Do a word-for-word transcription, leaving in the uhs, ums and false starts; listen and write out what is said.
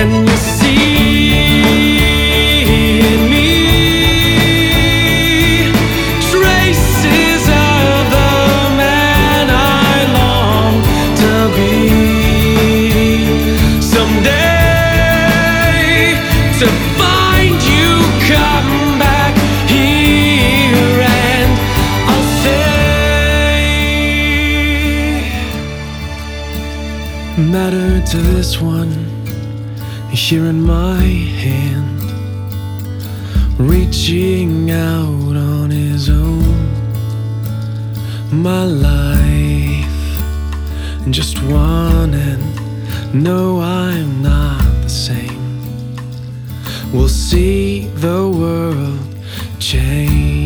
Can you see in me traces of the man I long to be? Someday to find you come back here, and I'll say, matter to this one here in my hand, reaching out on his own. My life, just one, and no, I'm not the same. We'll see the world change.